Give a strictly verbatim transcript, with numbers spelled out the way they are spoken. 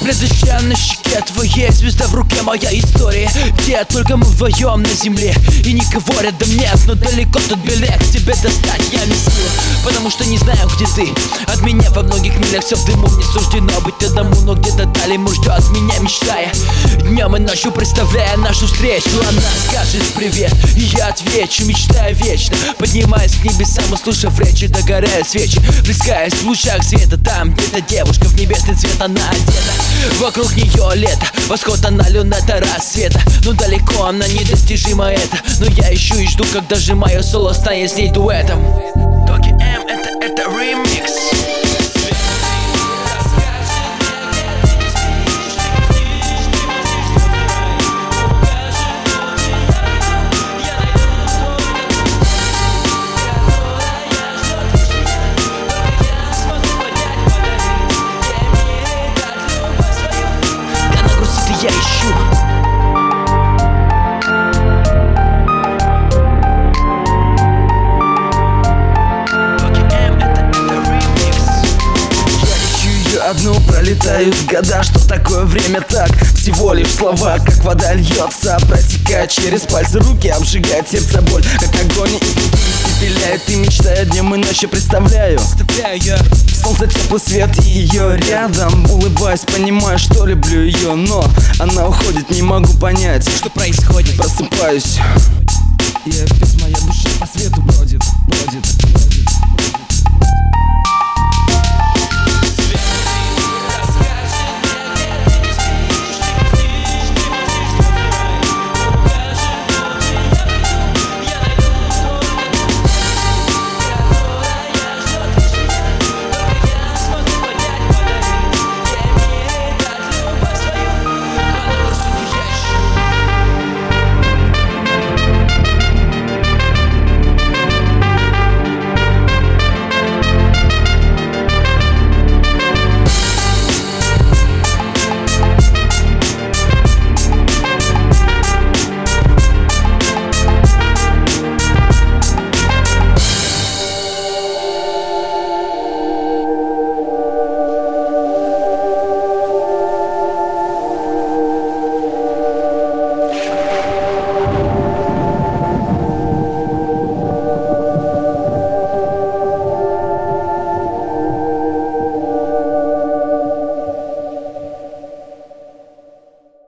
Следующая на щеке твоей, звезда в руке, моя история, где только мы вдвоем на земле. И никого рядом нет, но далеко тут билет. Тебе достать я не сила, потому что не знаю, где ты. От меня во многих милях все в дыму. Не суждено быть одному, но где-то далее муж ждет меня, мечтая днем и ночью, представляя нашу встречу. Она скажет привет, и я отвечу, мечтая вечно, поднимаясь к небесам, услышав речи, догорают свечи, плескаясь в лучах света. Там где-то девушка в небесный цвет, она одета, вокруг нее лето, восход, она люната рассвета. Но далеко она недостижима это, но я ищу и жду, когда же мое соло станет с ней дуэтом. Токи М, это, это ремикс. Я ищу. Одну пролетают года, что такое время так? Всего лишь слова, как вода льется, протекает через пальцы руки, обжигает сердце боль, как огонь испепеляет. И мечтая днем и ночью, представляю, представляю я солнце, теплый свет и ее рядом. Улыбаясь, понимаю, что люблю ее, но она уходит, не могу понять, что происходит. Просыпаюсь, и опять моя душа по свету бродит, бродит.